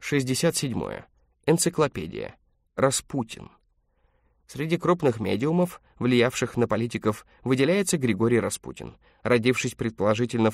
67. Энциклопедия. Распутин. Среди крупных медиумов, влиявших на политиков, выделяется Григорий Распутин. Родившись предположительно в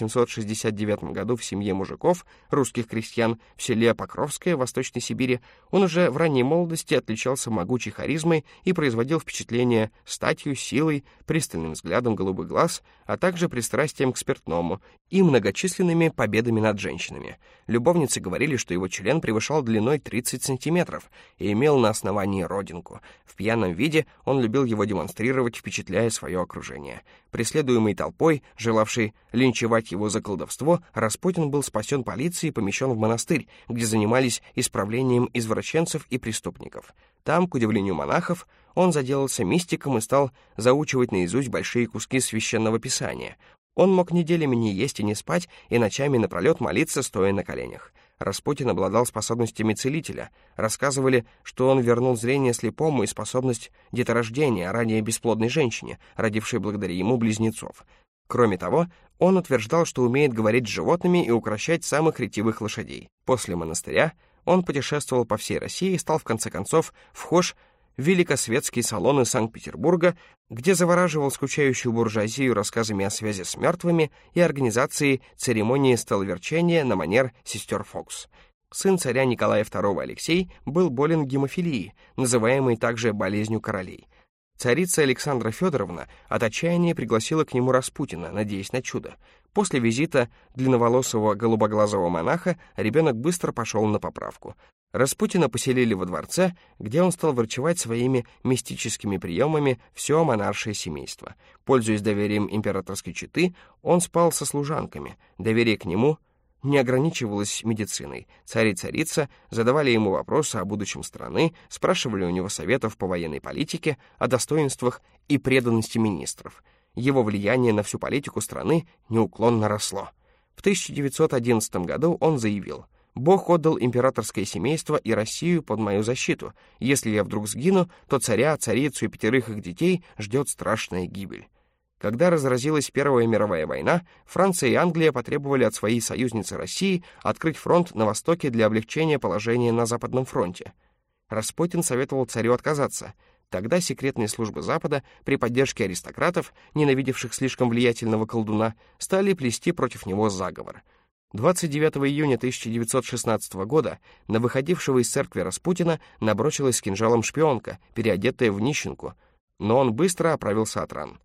1869 году в семье мужиков, русских крестьян, в селе Покровское, в Восточной Сибири, он уже в ранней молодости отличался могучей харизмой и производил впечатление статью, силой, пристальным взглядом голубых глаз, а также пристрастием к спиртному и многочисленными победами над женщинами. Любовницы говорили, что его член превышал длиной 30 сантиметров и имел на основании родинку. В пьяном виде он любил его демонстрировать, впечатляя свое окружение. Преследуемый толпой, желавшей линчевать его за колдовство, Распутин был спасен полицией и помещен в монастырь, где занимались исправлением извращенцев и преступников. Там, к удивлению монахов, он заделался мистиком и стал заучивать наизусть большие куски священного писания. Он мог неделями не есть и не спать, и ночами напролет молиться, стоя на коленях. Распутин обладал способностями целителя. Рассказывали, что он вернул зрение слепому и способность деторождения ранее бесплодной женщине, родившей благодаря ему близнецов. Кроме того, он утверждал, что умеет говорить с животными и укрощать самых ретивых лошадей. После монастыря он путешествовал по всей России и стал в конце концов вхож в великосветские салоны Санкт-Петербурга, где завораживал скучающую буржуазию рассказами о связи с мертвыми и организации церемонии столоверчения на манер сестер Фокс. Сын царя Николая II Алексей был болен гемофилией, называемой также болезнью королей. Царица Александра Федоровна от отчаяния пригласила к нему Распутина, надеясь на чудо. После визита длинноволосого голубоглазого монаха ребенок быстро пошел на поправку. Распутина поселили во дворце, где он стал врачевать своими мистическими приемами все монаршее семейство. Пользуясь доверием императорской четы, он спал со служанками. Доверие к нему не ограничивалось медициной. Царь и царица задавали ему вопросы о будущем страны, спрашивали у него советов по военной политике, о достоинствах и преданности министров. Его влияние на всю политику страны неуклонно росло. В 1911 году он заявил: «Бог отдал императорское семейство и Россию под мою защиту. Если я вдруг сгину, то царя, царицу и 5 их детей ждет страшная гибель». Когда разразилась Первая мировая война, Франция и Англия потребовали от своей союзницы России открыть фронт на востоке для облегчения положения на Западном фронте. Распутин советовал царю отказаться. Тогда секретные службы Запада, при поддержке аристократов, ненавидевших слишком влиятельного колдуна, стали плести против него заговор. 29 июня 1916 года на выходившего из церкви Распутина набросилась с кинжалом шпионка, переодетая в нищенку, но он быстро оправился от ран.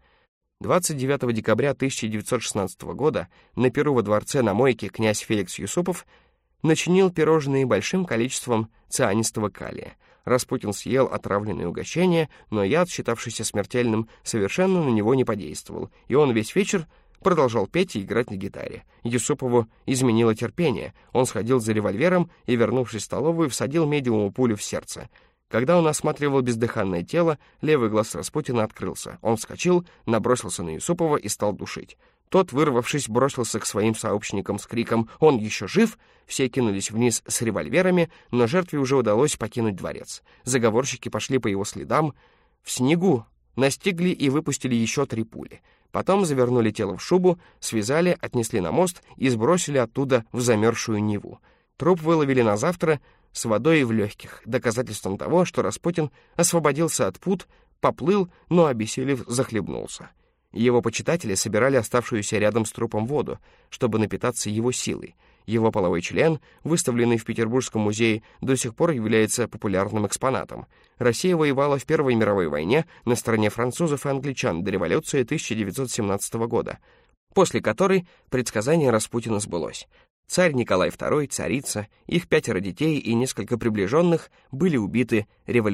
29 декабря 1916 года на пиру во дворце на Мойке князь Феликс Юсупов начинил пирожные большим количеством цианистого калия. Распутин съел отравленное угощение, но яд, считавшийся смертельным, совершенно на него не подействовал, и он весь вечер продолжал петь и играть на гитаре. Юсупову изменило терпение. Он сходил за револьвером и, вернувшись в столовую, всадил медиуму пулю в сердце. Когда он осматривал бездыханное тело, левый глаз Распутина открылся. Он вскочил, набросился на Юсупова и стал душить. Тот, вырвавшись, бросился к своим сообщникам с криком «Он еще жив!». Все кинулись вниз с револьверами, но жертве уже удалось покинуть дворец. Заговорщики пошли по его следам. В снегу настигли и выпустили еще 3 пули. Потом завернули тело в шубу, связали, отнесли на мост и сбросили оттуда в замерзшую Неву. Труп выловили на завтра с водой в легких, доказательством того, что Распутин освободился от пут, поплыл, но, обессилев, захлебнулся. Его почитатели собирали оставшуюся рядом с трупом воду, чтобы напитаться его силой. Его половой член, выставленный в Петербургском музее, до сих пор является популярным экспонатом. Россия воевала в Первой мировой войне на стороне французов и англичан до революции 1917 года, после которой предсказание Распутина сбылось. Царь Николай II, царица, их 5 детей и несколько приближенных были убиты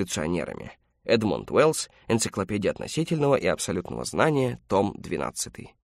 революционерами. Эдмонд Уэллс, Энциклопедия относительного и абсолютного знания, том 12.